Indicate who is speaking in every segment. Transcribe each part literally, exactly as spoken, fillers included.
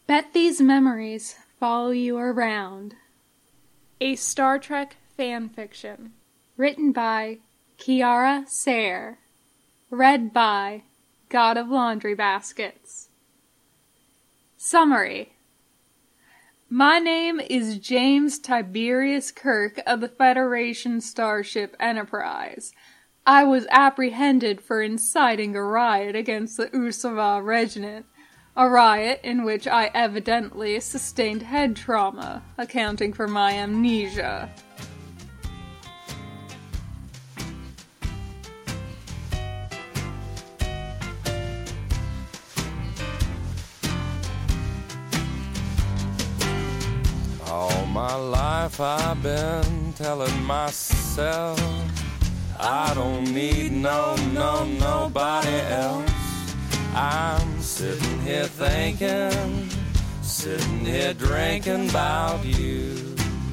Speaker 1: Bet these memories follow you around. A Star Trek fanfiction. Written by Kiara Sayre. Read by God of Laundry Baskets. Summary. My name is James Tiberius Kirk of the Federation Starship Enterprise. I was apprehended for inciting a riot against the Usava Regiment, a riot in which I evidently sustained head trauma, accounting for my amnesia.
Speaker 2: All my life I've been telling myself I don't need no, no, nobody else. I'm sitting here thinking, sitting here drinking about you.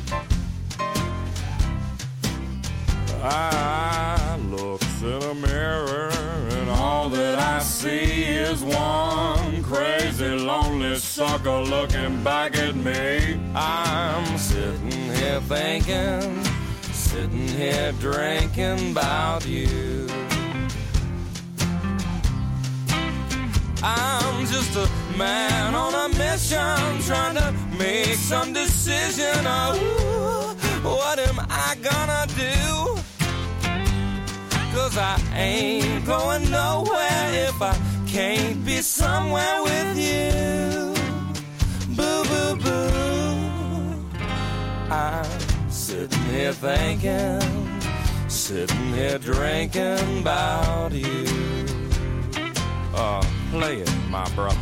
Speaker 2: I look in a mirror and all that I see is one crazy lonely sucker looking back at me. I'm sitting here thinking, sitting here drinking about you. I'm just a man on a mission, trying to make some decision. Oh, what am I gonna do? Cause I ain't going nowhere if I can't be somewhere with you. Boo, boo, boo. I'm sitting here thinking, sitting here drinking about you. Uh, play it, my brother.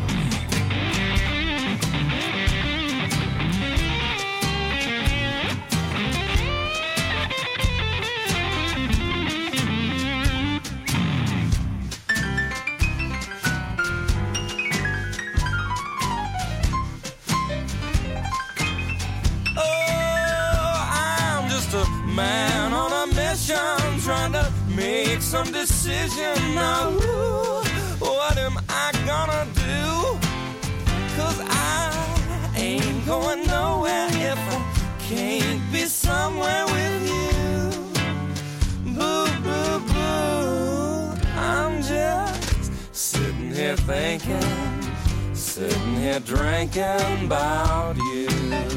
Speaker 2: Man on a mission, trying to make some decision. Now, what am I gonna do? Cause I ain't going nowhere if I can't be somewhere with you. Boo, boo, boo. I'm just sitting here thinking, sitting here drinking about you.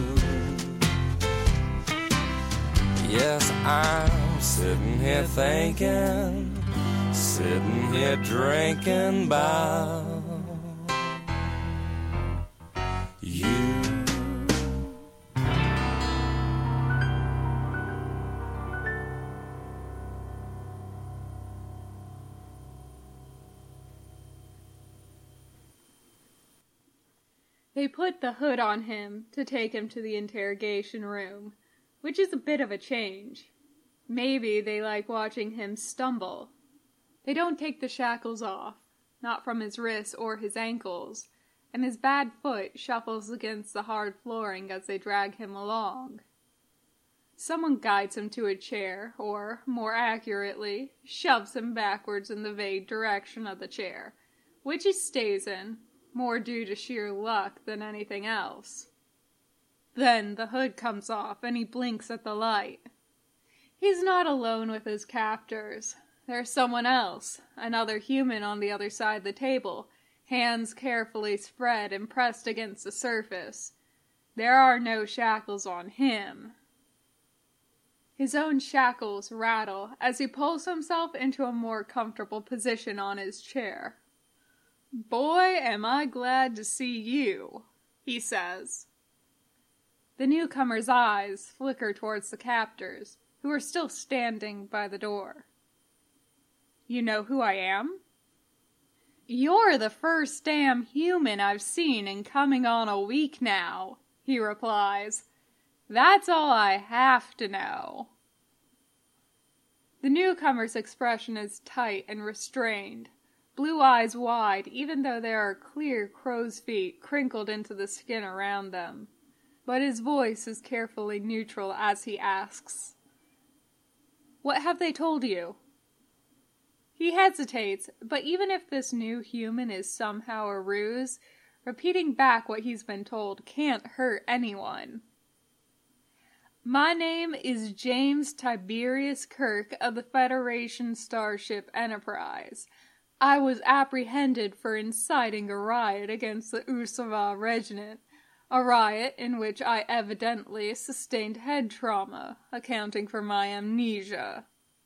Speaker 2: Yes, I'm sitting here thinking, sitting here drinking about you.
Speaker 1: They put the hood on him to take him to the interrogation room, which is a bit of a change. Maybe they like watching him stumble. They don't take the shackles off, not from his wrists or his ankles, and his bad foot shuffles against the hard flooring as they drag him along. Someone guides him to a chair, or, more accurately, shoves him backwards in the vague direction of the chair, which he stays in, more due to sheer luck than anything else. Then the hood comes off and he blinks at the light. He's not alone with his captors. There's someone else, another human on the other side of the table, hands carefully spread and pressed against the surface. There are no shackles on him. His own shackles rattle as he pulls himself into a more comfortable position on his chair. "Boy, am I glad to see you," he says. The newcomer's eyes flicker towards the captors, who are still standing by the door. "You know who I am?" "You're the first damn human I've seen in coming on a week now," he replies. "That's all I have to know." The newcomer's expression is tight and restrained, blue eyes wide even though there are clear crow's feet crinkled into the skin around them. But his voice is carefully neutral as he asks, "What have they told you?" He hesitates, but even if this new human is somehow a ruse, Repeating back what he's been told can't hurt anyone. My name is James Tiberius Kirk of the Federation Starship Enterprise. I was apprehended for inciting a riot against the Usava Regiment, a riot in which I evidently sustained head trauma, accounting for my amnesia.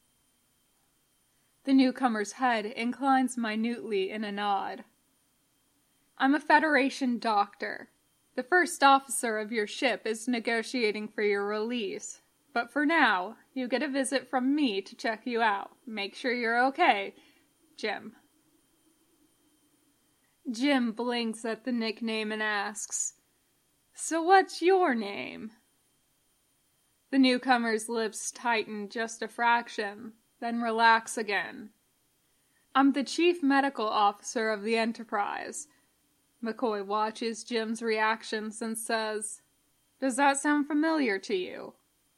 Speaker 1: The newcomer's head inclines minutely in a nod. I'm a Federation doctor. The first officer of your ship is negotiating for your release, but for now, you get a visit from me to check you out. Make sure you're okay, Jim. Jim blinks at the nickname and asks, "So what's your name?" The newcomer's lips tighten just a fraction, then relax again. I'm the Chief Medical Officer of the Enterprise. McCoy watches Jim's reactions and says, "Does that sound familiar to you?"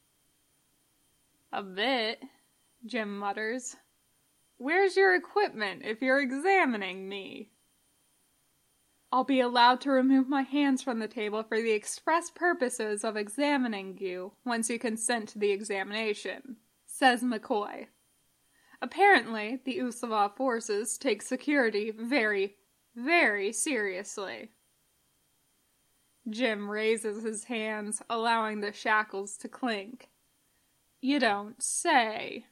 Speaker 1: "A bit," Jim mutters. "Where's your equipment if you're examining me?" "I'll be allowed to remove my hands from the table for the express purposes of examining you once you consent to the examination," says McCoy. Apparently, the Usava forces take security very, very seriously. Jim raises his hands, allowing the shackles to clink. "You don't say."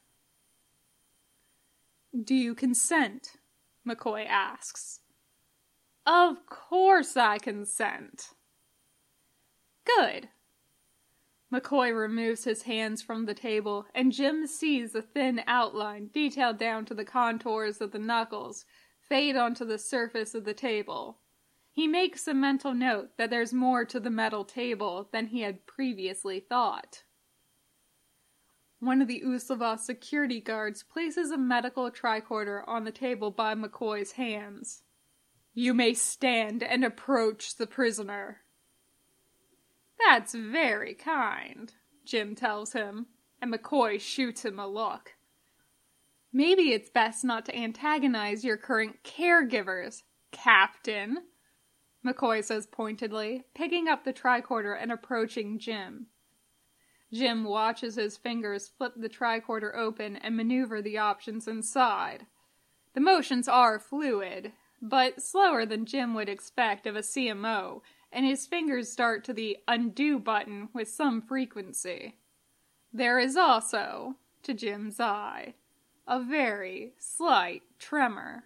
Speaker 1: "Do you consent?" McCoy asks. "Of course I consent." "Good." McCoy removes his hands from the table, and Jim sees a thin outline, detailed down to the contours of the knuckles, fade onto the surface of the table. He makes a mental note that there's more to the metal table than he had previously thought. One of the Usava security guards places a medical tricorder on the table by McCoy's hands. "You may stand and approach the prisoner." "That's very kind," Jim tells him, and McCoy shoots him a look. "Maybe it's best not to antagonize your current caregivers, Captain," McCoy says pointedly, picking up the tricorder and approaching Jim. Jim watches his fingers flip the tricorder open and maneuver the options inside. The motions are fluid, but slower than Jim would expect of a C M O, and his fingers start to the undo button with some frequency. There is also, to Jim's eye, a very slight tremor.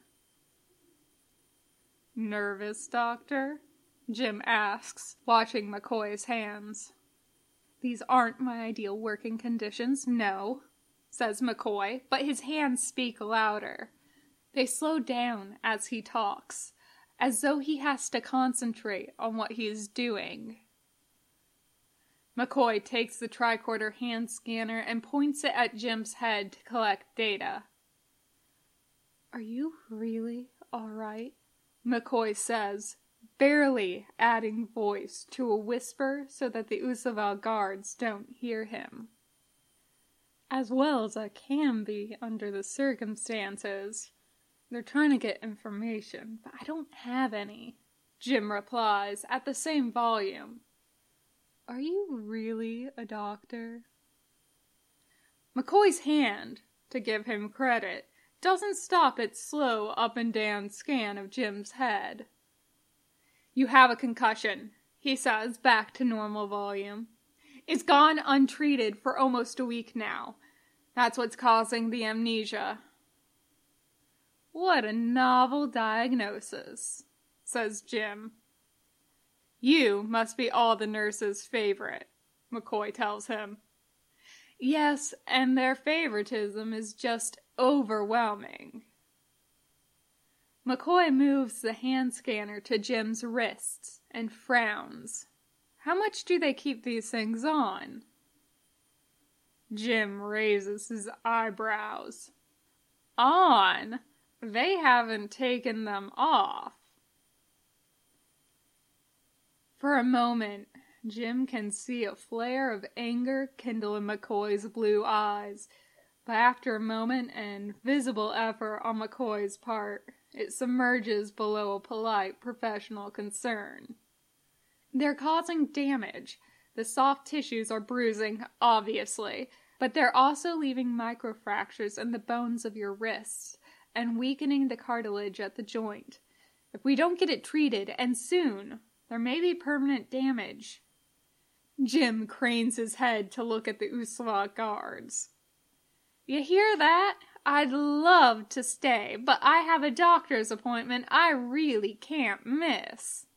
Speaker 1: "Nervous, Doctor?" Jim asks, watching McCoy's hands. "These aren't my ideal working conditions, no," says McCoy, but his hands speak louder. They slow down as he talks, as though he has to concentrate on what he is doing. McCoy takes the tricorder hand scanner and points it at Jim's head to collect data. "Are you really all right?" McCoy says, barely adding voice to a whisper so that the Usava guards don't hear him. "As well as I can be under the circumstances. They're trying to get information, but I don't have any," Jim replies at the same volume. "Are you really a doctor?" McCoy's hand, to give him credit, doesn't stop its slow up and down scan of Jim's head. "You have a concussion," he says, back to normal volume. "It's gone untreated for almost a week now. That's what's causing the amnesia." "What a novel diagnosis," says Jim. "You must be all the nurses' favorite," McCoy tells him. "Yes, and their favoritism is just overwhelming." McCoy moves the hand scanner to Jim's wrists and frowns. "How much do they keep these things on?" Jim raises his eyebrows. "On? They haven't taken them off." For a moment, Jim can see a flare of anger kindle in McCoy's blue eyes, but after a moment and visible effort on McCoy's part, It submerges below a polite professional concern. They're causing damage. The soft tissues are bruising, obviously, but they're also leaving microfractures in the bones of your wrists and weakening the cartilage at the joint. If we don't get it treated, and soon, there may be permanent damage. Jim cranes his head to look at the Uswa guards. You hear that? I'd love to stay, but I have a doctor's appointment I really can't miss.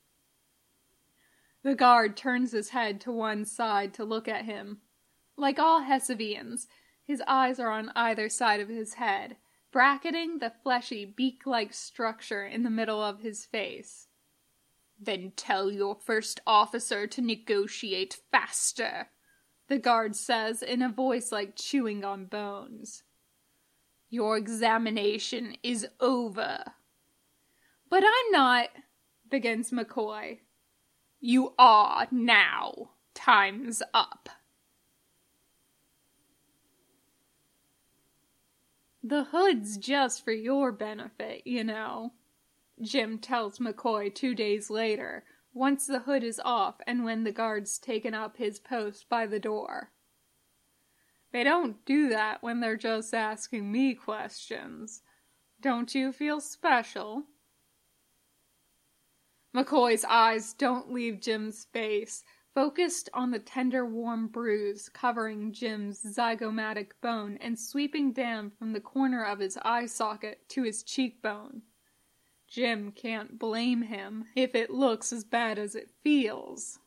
Speaker 1: The guard turns his head to one side to look at him. Like all Hesevians, his eyes are on either side of his head, bracketing the fleshy beak-like structure in the middle of his face. Then tell your first officer to negotiate faster, the guard says in a voice like chewing on bones. Your examination is over. But I'm not, begins McCoy. You are now. Time's up. The hood's just for your benefit, you know, Jim tells McCoy two days later, once the hood is off and when the guard's taken up his post by the door. They don't do that when they're just asking me questions. Don't you feel special? McCoy's eyes don't leave Jim's face, focused on the tender, warm bruise covering Jim's zygomatic bone and sweeping down from the corner of his eye socket to his cheekbone. Jim can't blame him if it looks as bad as it feels.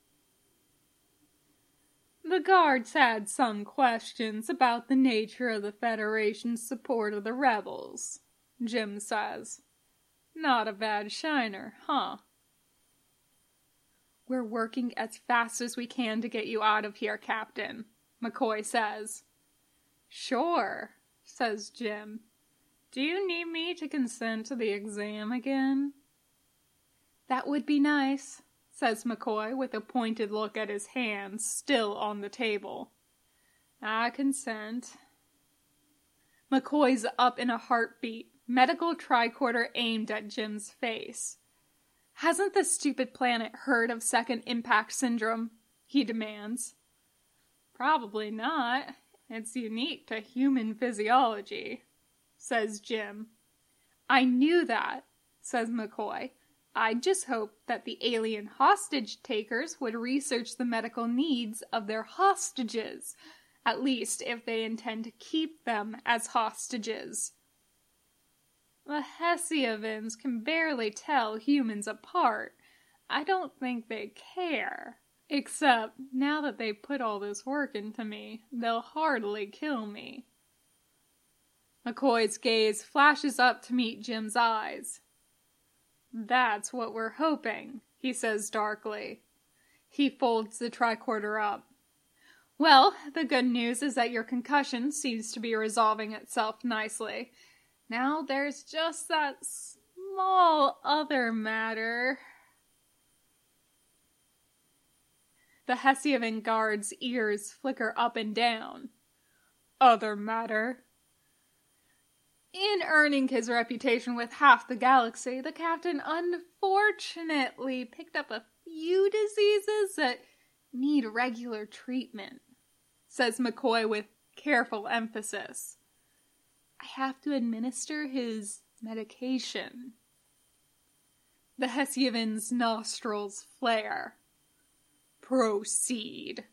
Speaker 1: The guards had some questions about the nature of the Federation's support of the rebels, Jim says. Not a bad shiner, huh? We're working as fast as we can to get you out of here, Captain, McCoy says. Sure, says Jim. Do you need me to consent to the exam again? That would be nice, says McCoy with a pointed look at his hands still on the table. I consent. McCoy's up in a heartbeat, medical tricorder aimed at Jim's face. Hasn't the stupid planet heard of second impact syndrome? He demands. Probably not. It's unique to human physiology, says Jim. I knew that, says McCoy. I just hoped that the alien hostage takers would research the medical needs of their hostages, at least if they intend to keep them as hostages. The Hesiovans can barely tell humans apart. I don't think they care. Except, now that they put all this work into me, they'll hardly kill me. McCoy's gaze flashes up to meet Jim's eyes. That's what we're hoping, he says darkly. He folds the tricorder up. Well, the good news is that your concussion seems to be resolving itself nicely. Now there's just that small other matter. The Hesiovan guard's ears flicker up and down. Other matter? In earning his reputation with half the galaxy, the captain unfortunately picked up a few diseases that need regular treatment, says McCoy with careful emphasis. I have to administer his medication. The Hesiovan's nostrils flare. Proceed.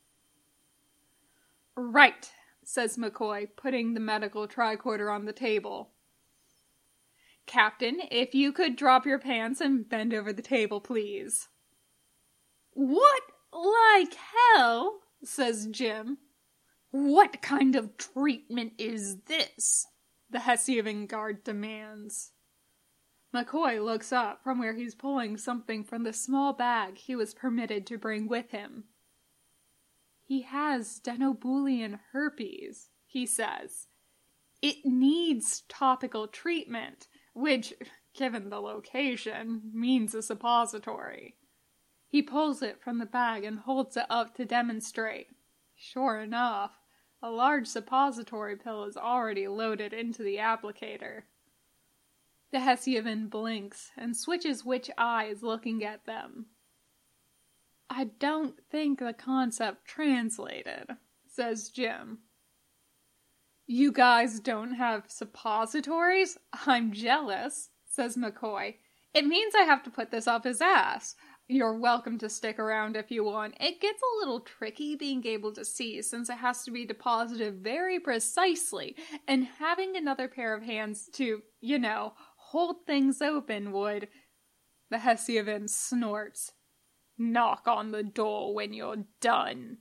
Speaker 1: Right, says McCoy, putting the medical tricorder on the table. Captain, if you could drop your pants and bend over the table, please. What like hell? Says Jim. What kind of treatment is this? The Hesiovan guard demands. McCoy looks up from where he's pulling something from the small bag he was permitted to bring with him. He has Denobulian herpes, he says. It needs topical treatment, which, given the location, means a suppository. He pulls it from the bag and holds it up to demonstrate. Sure enough, a large suppository pill is already loaded into the applicator. The Hesiavan blinks and switches which eye is looking at them. I don't think the concept translated, says Jim. You guys don't have suppositories? I'm jealous, says McCoy. It means I have to put this up his ass. You're welcome to stick around if you want. It gets a little tricky being able to see since it has to be deposited very precisely, and having another pair of hands to, you know, hold things open would... The Hesiavan snorts. Knock on the door when you're done.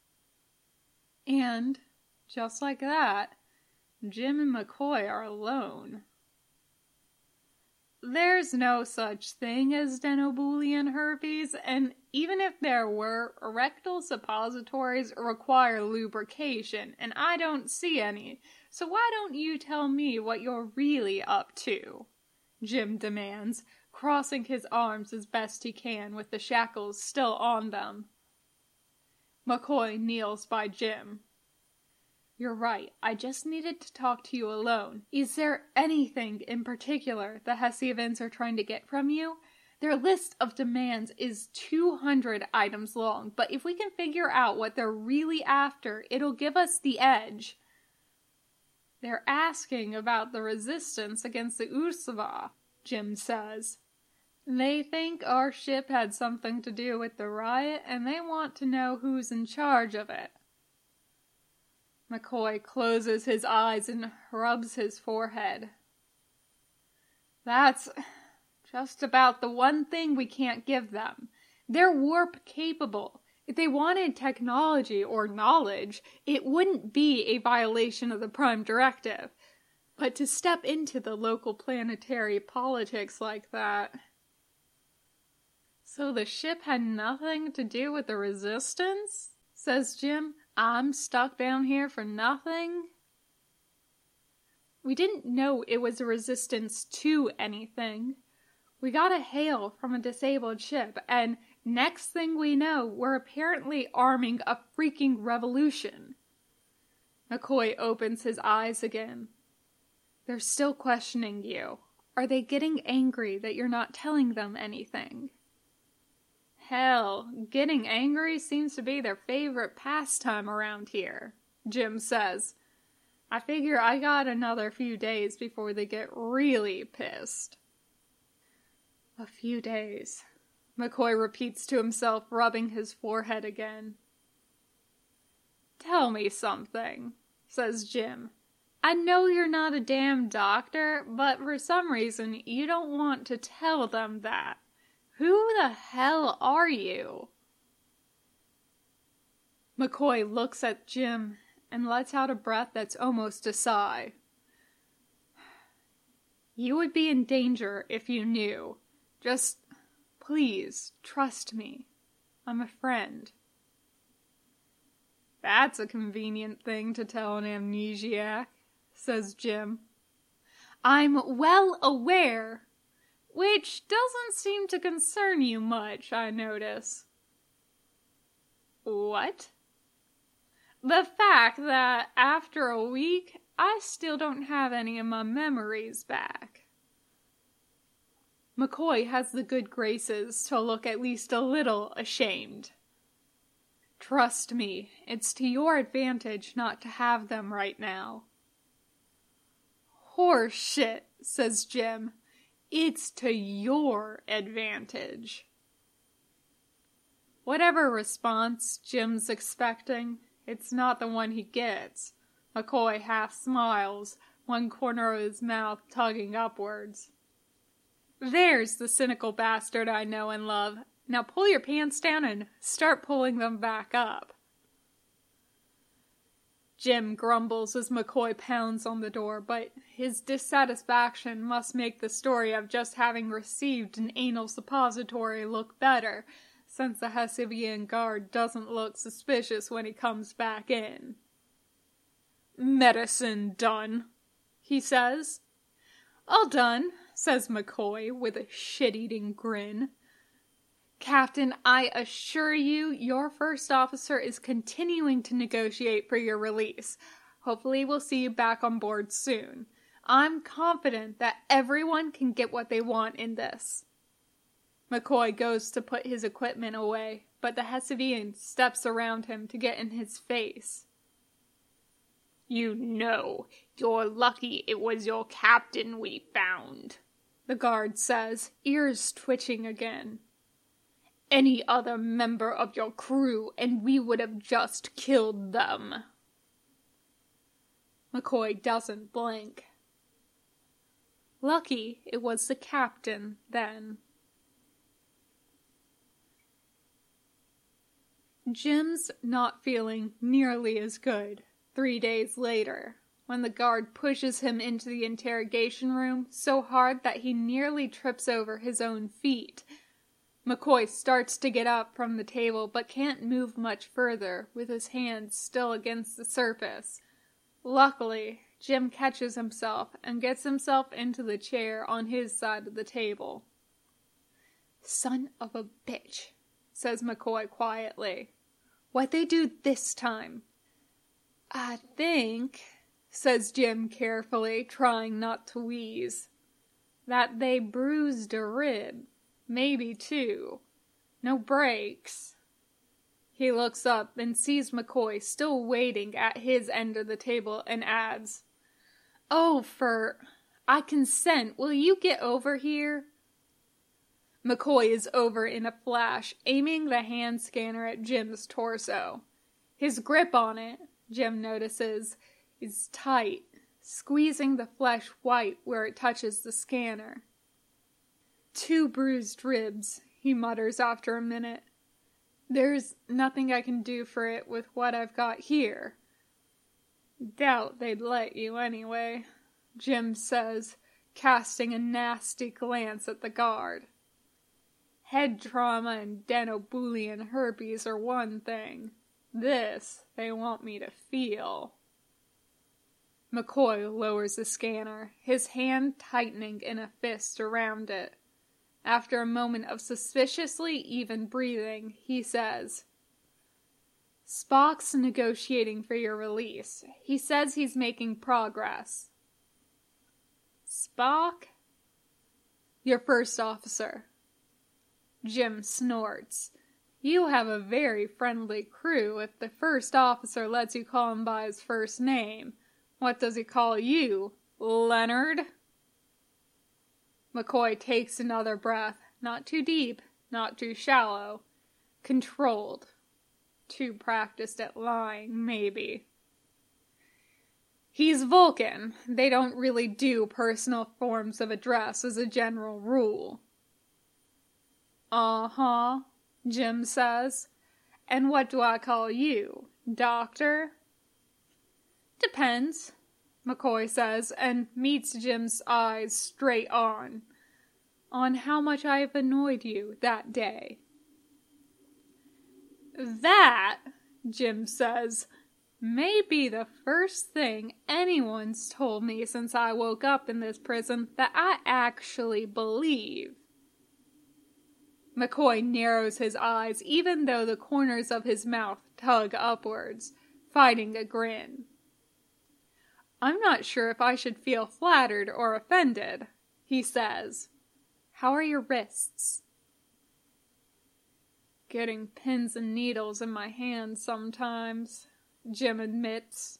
Speaker 1: And, just like that, Jim and McCoy are alone. There's no such thing as denobulian herpes, and even if there were, rectal suppositories require lubrication, and I don't see any. So why don't you tell me what you're really up to? Jim demands, crossing his arms as best he can with the shackles still on them. McCoy kneels by Jim. You're right, I just needed to talk to you alone. Is there anything in particular the Hesiavans are trying to get from you? Their list of demands is two hundred items long, but if we can figure out what they're really after, it'll give us the edge. They're asking about the resistance against the Ursava, Jim says. They think our ship had something to do with the riot, and they want to know who's in charge of it. McCoy closes his eyes and rubs his forehead. That's just about the one thing we can't give them. They're warp capable. If they wanted technology or knowledge, it wouldn't be a violation of the Prime Directive. But to step into the local planetary politics like that... So the ship had nothing to do with the Resistance? Says Jim. I'm stuck down here for nothing? We didn't know it was a resistance to anything. We got a hail from a disabled ship, and next thing we know, we're apparently arming a freaking revolution. McCoy opens his eyes again. They're still questioning you. Are they getting angry that you're not telling them anything? Hell, getting angry seems to be their favorite pastime around here, Jim says. I figure I got another few days before they get really pissed. A few days, McCoy repeats to himself, rubbing his forehead again. Tell me something, says Jim. I know you're not a damn doctor, but for some reason you don't want to tell them that. Who the hell are you? McCoy looks at Jim and lets out a breath that's almost a sigh. You would be in danger if you knew. Just, please, trust me. I'm a friend. That's a convenient thing to tell an amnesiac, says Jim. I'm well aware. Which doesn't seem to concern you much, I notice. What? The fact that, after a week, I still don't have any of my memories back. McCoy has the good graces to look at least a little ashamed. Trust me, it's to your advantage not to have them right now. Horse shit, says Jim. It's to your advantage. Whatever response Jim's expecting, it's not the one he gets. McCoy half smiles, one corner of his mouth tugging upwards. There's the cynical bastard I know and love. Now pull your pants down and start pulling them back up. Jim grumbles as McCoy pounds on the door, but his dissatisfaction must make the story of just having received an anal suppository look better, since the Hesiavan guard doesn't look suspicious when he comes back in. Medicine done, he says. All done, says McCoy with a shit-eating grin. Captain, I assure you, your first officer is continuing to negotiate for your release. Hopefully we'll see you back on board soon. I'm confident that everyone can get what they want in this. McCoy goes to put his equipment away, but the Hesevian steps around him to get in his face. You know, you're lucky it was your captain we found, the guard says, ears twitching again. Any other member of your crew and we would have just killed them. McCoy doesn't blink. Lucky it was the captain, then. Jim's not feeling nearly as good three days later, when the guard pushes him into the interrogation room so hard that he nearly trips over his own feet. McCoy starts to get up from the table but can't move much further with his hands still against the surface. Luckily, Jim catches himself and gets himself into the chair on his side of the table. Son of a bitch, says McCoy quietly. What'd they do this time? I think, says Jim carefully, trying not to wheeze, that they bruised a rib. Maybe two. No breaks. He looks up and sees McCoy still waiting at his end of the table and adds, Oh, for... I consent. Will you get over here? McCoy is over in a flash, aiming the hand scanner at Jim's torso. His grip on it, Jim notices, is tight, squeezing the flesh white where it touches the scanner. Two bruised ribs, he mutters after a minute. There's nothing I can do for it with what I've got here. Doubt they'd let you anyway, Jim says, casting a nasty glance at the guard. Head trauma and denobulian herpes are one thing. This they want me to feel. McCoy lowers the scanner, his hand tightening in a fist around it. After a moment of suspiciously even breathing, he says, Spock's negotiating for your release. He says he's making progress. Spock? Your first officer. Jim snorts. You have a very friendly crew if the first officer lets you call him by his first name. What does he call you, Leonard? McCoy takes another breath, not too deep, not too shallow. Controlled. Too practiced at lying, maybe. He's Vulcan. They don't really do personal forms of address as a general rule. Uh-huh, Jim says. And what do I call you, Doctor? Depends, McCoy says, and meets Jim's eyes straight on. On how much I have annoyed you that day. That, Jim says, may be the first thing anyone's told me since I woke up in this prison that I actually believe. McCoy narrows his eyes even though the corners of his mouth tug upwards, fighting a grin. I'm not sure if I should feel flattered or offended, he says. How are your wrists? Getting pins and needles in my hands sometimes, Jim admits.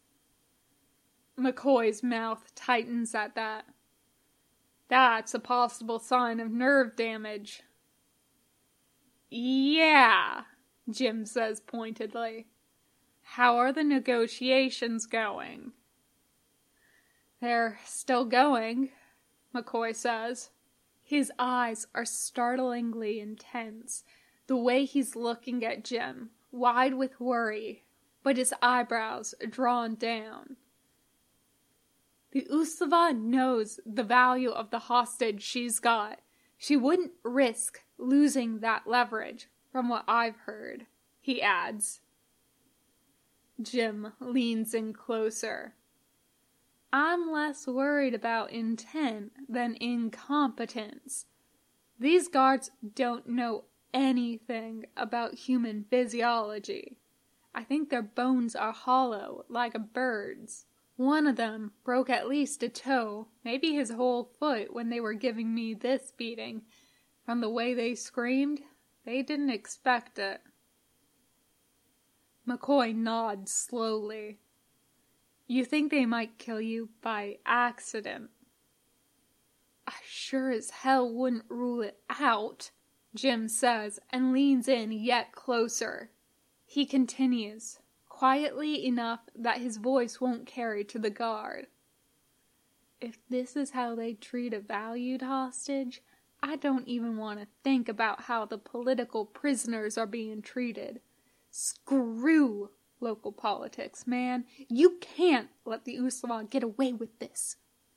Speaker 1: McCoy's mouth tightens at that. That's a possible sign of nerve damage. Yeah, Jim says pointedly. How are the negotiations going? They're still going, McCoy says. His eyes are startlingly intense, the way he's looking at Jim, wide with worry, but his eyebrows drawn down. The Uslova knows the value of the hostage she's got. She wouldn't risk losing that leverage, from what I've heard, he adds. Jim leans in closer. I'm less worried about intent than incompetence. These guards don't know anything about human physiology. I think their bones are hollow, like a bird's. One of them broke at least a toe, maybe his whole foot, when they were giving me this beating. From the way they screamed, they didn't expect it. McCoy nods slowly. You think they might kill you by accident? I sure as hell wouldn't rule it out, Jim says, and leans in yet closer. He continues, quietly enough that his voice won't carry to the guard. If this is how they treat a valued hostage, I don't even want to think about how the political prisoners are being treated. Screw local politics, man. You can't let the Usama get away with this.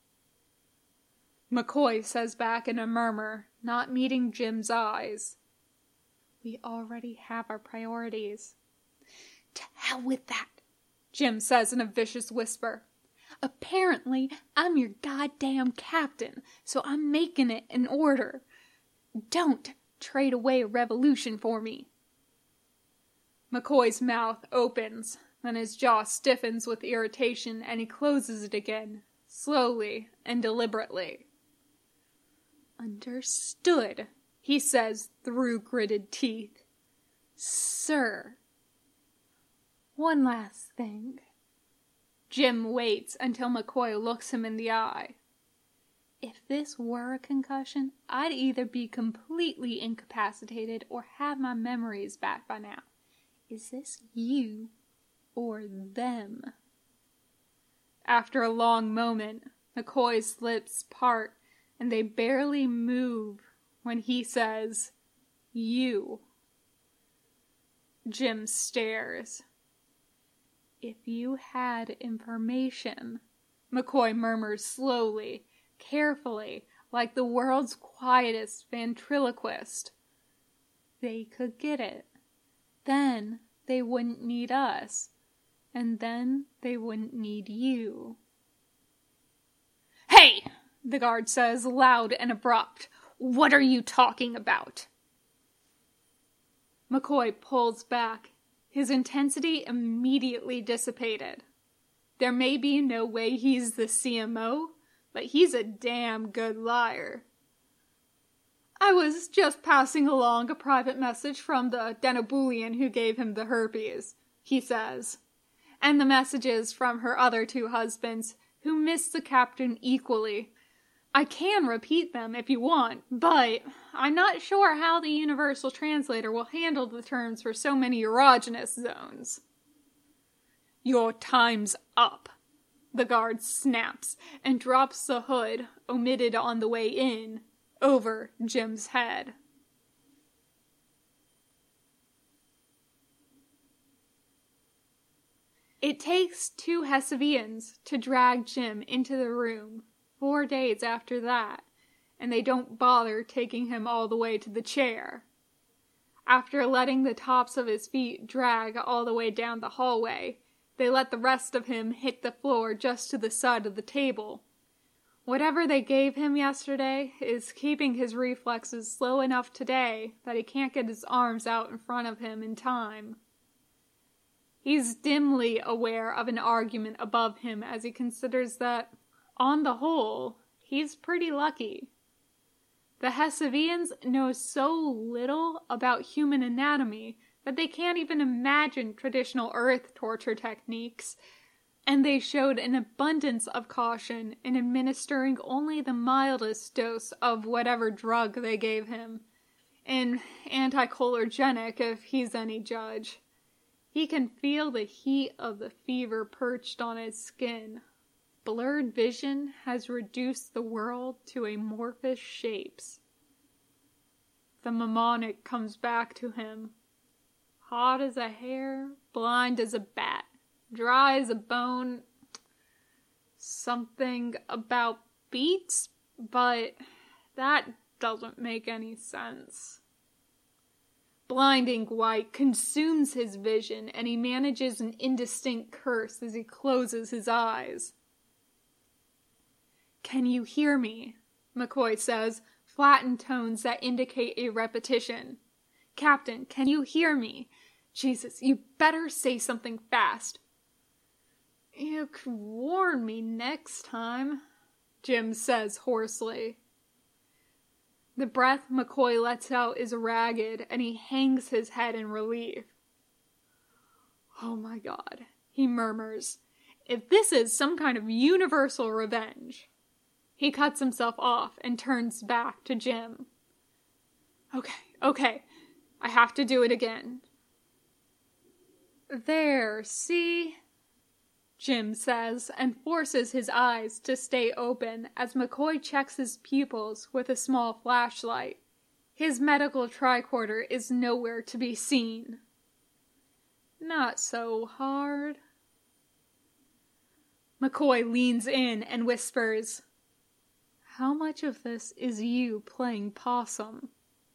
Speaker 1: McCoy says back in a murmur, not meeting Jim's eyes. We already have our priorities. To hell with that, Jim says in a vicious whisper. Apparently, I'm your goddamn captain, so I'm making it in order. Don't trade away a revolution for me. McCoy's mouth opens, then his jaw stiffens with irritation, and he closes it again, slowly and deliberately. Understood, he says through gritted teeth. Sir. One last thing. Jim waits until McCoy looks him in the eye. If this were a concussion, I'd either be completely incapacitated or have my memories back by now. Is this you or them? After a long moment, McCoy's lips part and they barely move when he says, you. Jim stares. If you had information, McCoy murmurs slowly, carefully, like the world's quietest ventriloquist, they could get it. Then they wouldn't need us, and then they wouldn't need you. Hey! The guard says, loud and abrupt. What are you talking about? McCoy pulls back, his intensity immediately dissipated. There may be no way he's the C M O, but he's a damn good liar. I was just passing along a private message from the Denobulian who gave him the herpes, he says, and the messages from her other two husbands, who missed the captain equally. I can repeat them if you want, but I'm not sure how the Universal Translator will handle the terms for so many erogenous zones. Your time's up, the guard snaps and drops the hood, omitted on the way in, over Jim's head. It takes two Hessivians to drag Jim into the room four days after that, and they don't bother taking him all the way to the chair. After letting the tops of his feet drag all the way down the hallway, they let the rest of him hit the floor just to the side of the table. Whatever they gave him yesterday is keeping his reflexes slow enough today that he can't get his arms out in front of him in time. He's dimly aware of an argument above him as he considers that, on the whole, he's pretty lucky. The Hessivians know so little about human anatomy that they can't even imagine traditional earth torture techniques, and they showed an abundance of caution in administering only the mildest dose of whatever drug they gave him, an anticholinergic if he's any judge. He can feel the heat of the fever perched on his skin. Blurred vision has reduced the world to amorphous shapes. The mnemonic comes back to him. Hot as a hair, blind as a bat, dry as a bone. Something about beats, but that doesn't make any sense. Blinding white consumes his vision, and he manages an indistinct curse as he closes his eyes. Can you hear me? McCoy says, flattened tones that indicate a repetition. Captain, can you hear me? Jesus, you better say something fast. You could warn me next time, Jim says hoarsely. The breath McCoy lets out is ragged, and he hangs his head in relief. Oh my God, he murmurs. If this is some kind of universal revenge. He cuts himself off and turns back to Jim. Okay, okay, I have to do it again. There, see? Jim says, and forces his eyes to stay open as McCoy checks his pupils with a small flashlight. His medical tricorder is nowhere to be seen. Not so hard. McCoy leans in and whispers, How much of this is you playing possum?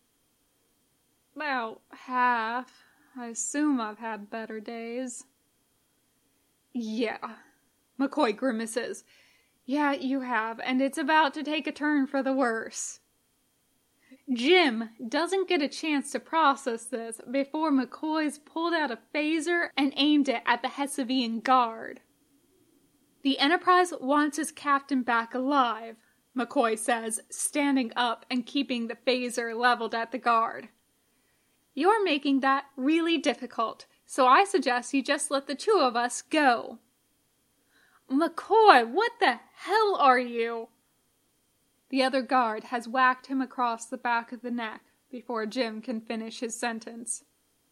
Speaker 1: About half. I assume I've had better days. Yeah. McCoy grimaces. Yeah, you have, and it's about to take a turn for the worse. Jim doesn't get a chance to process this before McCoy's pulled out a phaser and aimed it at the Hesevian guard. The Enterprise wants its captain back alive, McCoy says, standing up and keeping the phaser leveled at the guard. You're making that really difficult, so I suggest you just let the two of us go. McCoy, what the hell are you? The other guard has whacked him across the back of the neck before Jim can finish his sentence.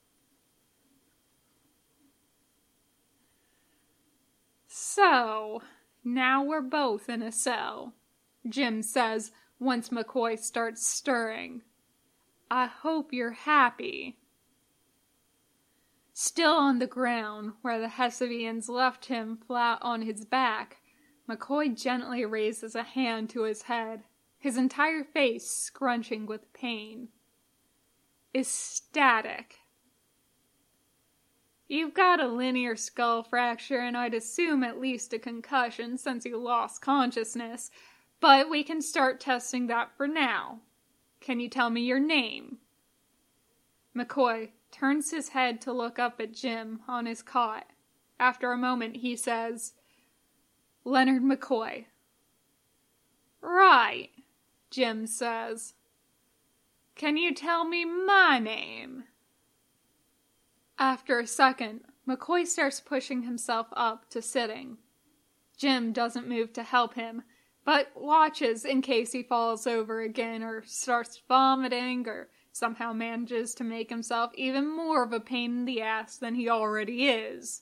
Speaker 1: So, now we're both in a cell, Jim says once McCoy starts stirring. I hope you're happy. Still on the ground, where the Hesevians left him flat on his back, McCoy gently raises a hand to his head, his entire face scrunching with pain. Ecstatic. You've got a linear skull fracture, and I'd assume at least a concussion since you lost consciousness, but we can start testing that for now. Can you tell me your name? McCoy turns his head to look up at Jim on his cot. After a moment, he says, Leonard McCoy. Right, Jim says. Can you tell me my name? After a second, McCoy starts pushing himself up to sitting. Jim doesn't move to help him, but watches in case he falls over again or starts vomiting or somehow manages to make himself even more of a pain in the ass than he already is.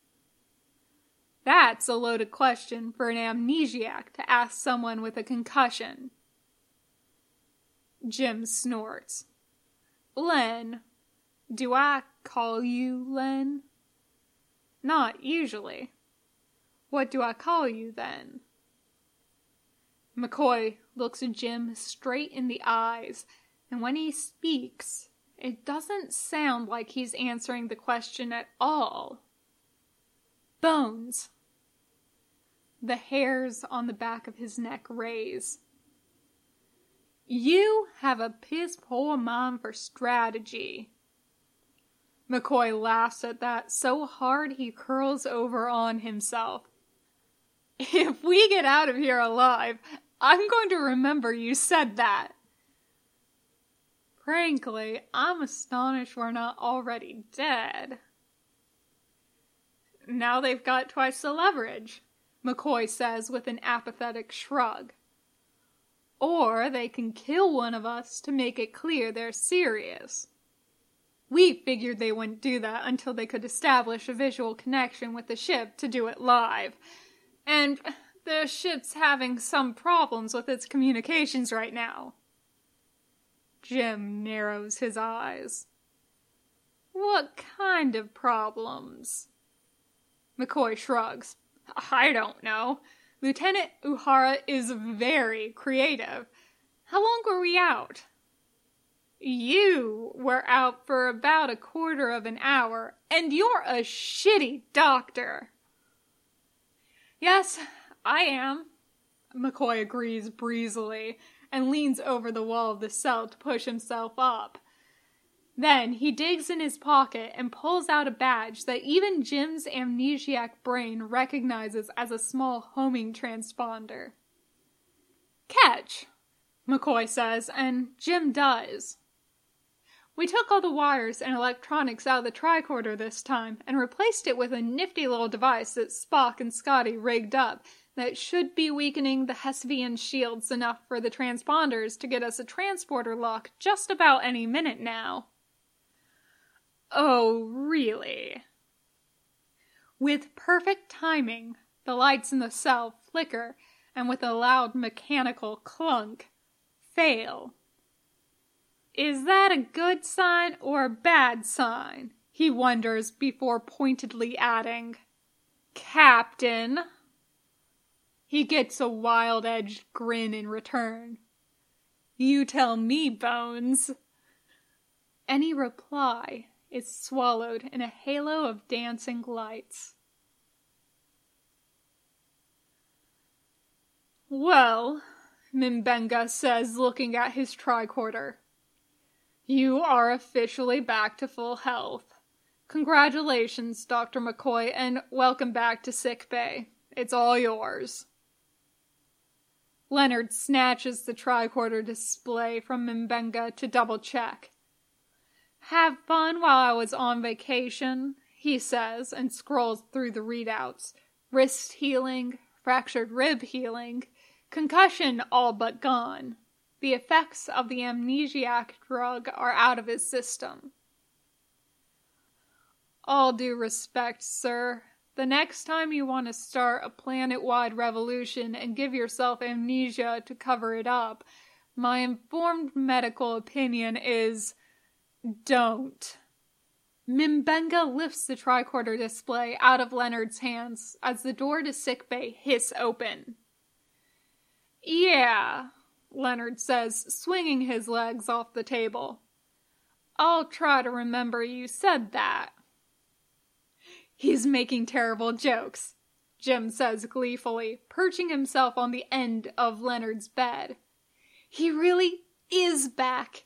Speaker 1: That's a loaded question for an amnesiac to ask someone with a concussion. Jim snorts. Len, do I call you Len? Not usually. What do I call you then? McCoy looks at Jim straight in the eyes, and when he speaks, it doesn't sound like he's answering the question at all. Bones. The hairs on the back of his neck raise. You have a piss-poor mind for strategy. McCoy laughs at that so hard he curls over on himself. If we get out of here alive, I'm going to remember you said that. Frankly, I'm astonished we're not already dead. Now they've got twice the leverage, McCoy says with an apathetic shrug. Or they can kill one of us to make it clear they're serious. We figured they wouldn't do that until they could establish a visual connection with the ship to do it live. And the ship's having some problems with its communications right now. Jim narrows his eyes. What kind of problems? McCoy shrugs. I don't know. Lieutenant Uhura is very creative. How long were we out? You were out for about a quarter of an hour, and you're a shitty doctor. Yes, I am, McCoy agrees breezily, and leans over the wall of the cell to push himself up. Then he digs in his pocket and pulls out a badge that even Jim's amnesiac brain recognizes as a small homing transponder. "Catch," McCoy says, and Jim does. "We took all the wires and electronics out of the tricorder this time and replaced it with a nifty little device that Spock and Scotty rigged up that should be weakening the Hesvian shields enough for the transponders to get us a transporter lock just about any minute now." "Oh, really?" With perfect timing, the lights in the cell flicker and with a loud mechanical clunk, fail. "Is that a good sign or a bad sign?" he wonders before pointedly adding, "Captain." He gets a wild-edged grin in return. "You tell me, Bones." Any reply is swallowed in a halo of dancing lights. "Well," M'Benga says, looking at his tricorder, "you are officially back to full health. Congratulations, Doctor McCoy, and welcome back to sickbay. It's all yours." Leonard snatches the tricorder display from M'Benga to double-check. "Have fun while I was on vacation," he says, and scrolls through the readouts. Wrist healing, fractured rib healing, concussion all but gone. The effects of the amnesiac drug are out of his system. "All due respect, sir. The next time you want to start a planet-wide revolution and give yourself amnesia to cover it up, my informed medical opinion is, don't." M'Benga lifts the tricorder display out of Leonard's hands as the door to sickbay hiss open. "Yeah," Leonard says, swinging his legs off the table. "I'll try to remember you said that." "He's making terrible jokes," Jim says gleefully, perching himself on the end of Leonard's bed. "He really is back."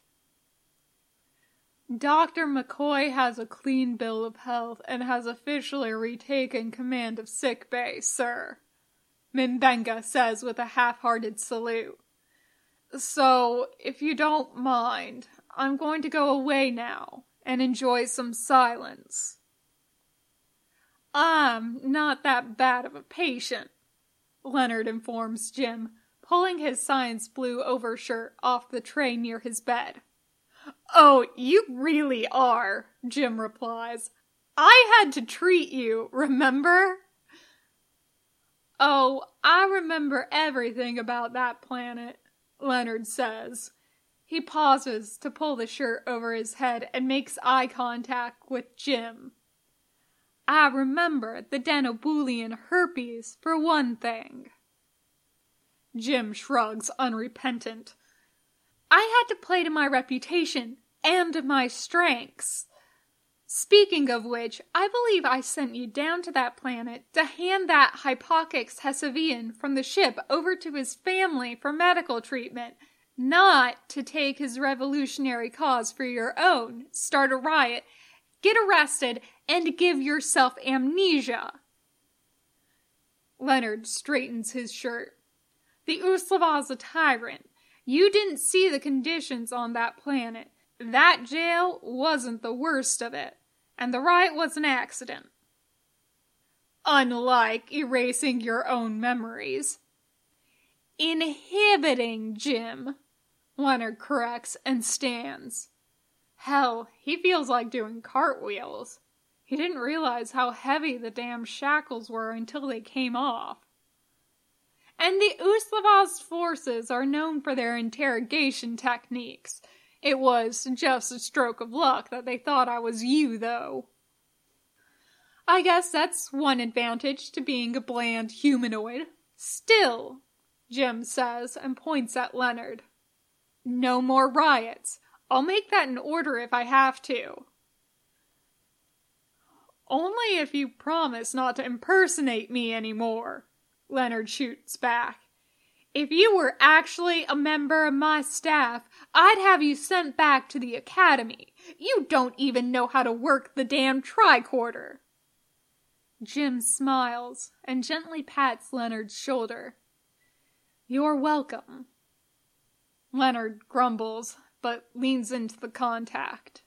Speaker 1: "Doctor McCoy has a clean bill of health and has officially retaken command of sickbay, sir," M'Benga says with a half-hearted salute. "So, if you don't mind, I'm going to go away now and enjoy some silence." "I'm not that bad of a patient," Leonard informs Jim, pulling his science blue overshirt off the tray near his bed. "Oh, you really are," Jim replies. "I had to treat you, remember?" "Oh, I remember everything about that planet," Leonard says. He pauses to pull the shirt over his head and makes eye contact with Jim. "I remember the Denobulian herpes, for one thing." Jim shrugs, unrepentant. "I had to play to my reputation and my strengths. Speaking of which, I believe I sent you down to that planet to hand that Hypogex Hesvian from the ship over to his family for medical treatment, not to take his revolutionary cause for your own, start a riot, get arrested, and give yourself amnesia." Leonard straightens his shirt. "The Uslava's a tyrant. You didn't see the conditions on that planet. That jail wasn't the worst of it, and the riot was an accident." "Unlike erasing your own memories." "Inhibiting, Jim," Leonard corrects and stands. Hell, he feels like doing cartwheels. He didn't realize how heavy the damn shackles were until they came off. "And the Uslava's forces are known for their interrogation techniques. It was just a stroke of luck that they thought I was you, though." "I guess that's one advantage to being a bland humanoid. Still," Jim says and points at Leonard. "No more riots. I'll make that an order if I have to." "Only if you promise not to impersonate me anymore," Leonard shoots back. "If you were actually a member of my staff, I'd have you sent back to the academy. You don't even know how to work the damn tricorder. Jim smiles and gently pats Leonard's shoulder. You're welcome. Leonard grumbles, but leans into the contact.